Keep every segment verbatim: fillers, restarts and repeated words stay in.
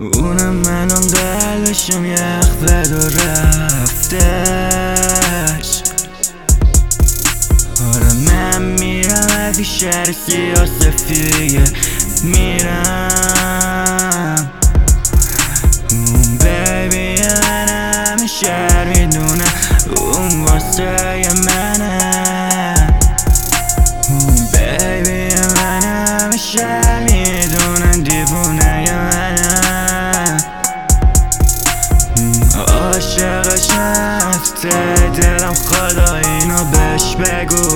اونم منم قلبشم یخ زد و رفتش. آره من میرم از این شهر سیاه سفیه میرم. اون بیبی من همه شهر میدونه اون واسه منه. اون بیبی من همه شهر میدونن دیوونه منه. عاشقشم تو دلم خدا اینو بهش بگو.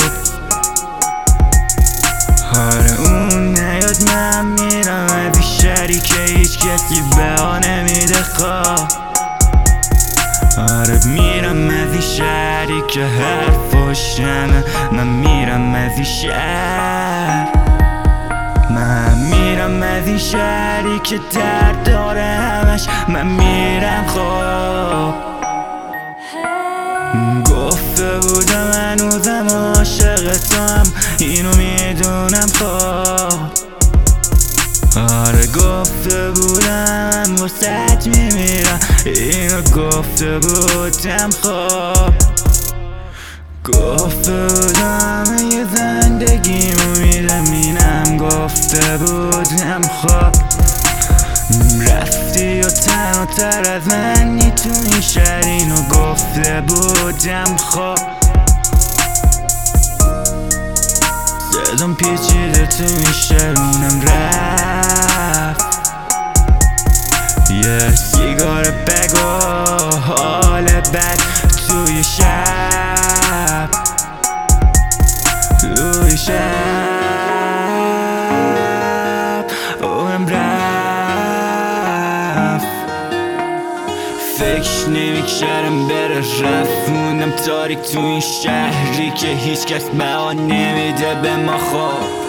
آره اون نیاد من میرم از این شهری که هیچ کسی به ها نمیده خواه. آره میرم از این شهری که حرفاش جمعه. من میرم از این شهر. من میرم از این شهری که درد داره همش. من میرم خواب. گفته بودم هنوزم عاشق توام اینو میدونم خواب. آره گفته بودم واسه میمیرم اینو گفته بودم خواب. گفته بودم یه زندگیمو میدم اینم گفته بودم خواب. رفتی و تنها تر از منی تو این شهر اینو گفته بودم خواب. صدام پیچیده تو این شهر اونم رفت. یه سیگار بگو حال بد توی شب توی شب اونم رفت. فکر نمی‌کردم بره رفت. موندم تاریک تو این شهری که هیچ کس بها نمیده به ما خواب.